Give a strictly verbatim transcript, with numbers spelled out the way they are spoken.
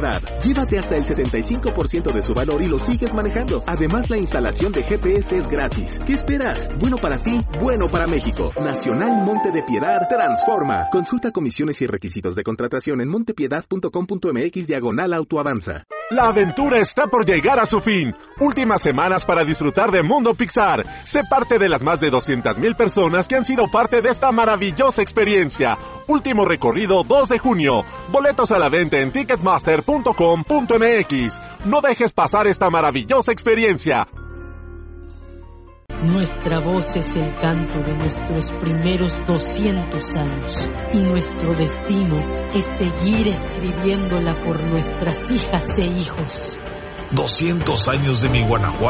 Piedad. Llévate hasta el setenta y cinco por ciento de su valor y lo sigues manejando. Además, la instalación de G P S es gratis. ¿Qué esperas? Bueno para ti, bueno para México. Nacional Monte de Piedad transforma. Consulta comisiones y requisitos de contratación en montepiedad punto com punto m x diagonal autoavanza. La aventura está por llegar a su fin. Últimas semanas para disfrutar de Mundo Pixar. Sé parte de las más de doscientas mil personas que han sido parte de esta maravillosa experiencia. Último recorrido dos de junio. Boletos a la venta en ticketmaster punto com punto m x. No dejes pasar esta maravillosa experiencia. Nuestra voz es el canto de nuestros primeros doscientos años y nuestro destino es seguir escribiéndola por nuestras hijas e hijos. doscientos años de mi Guanajuato.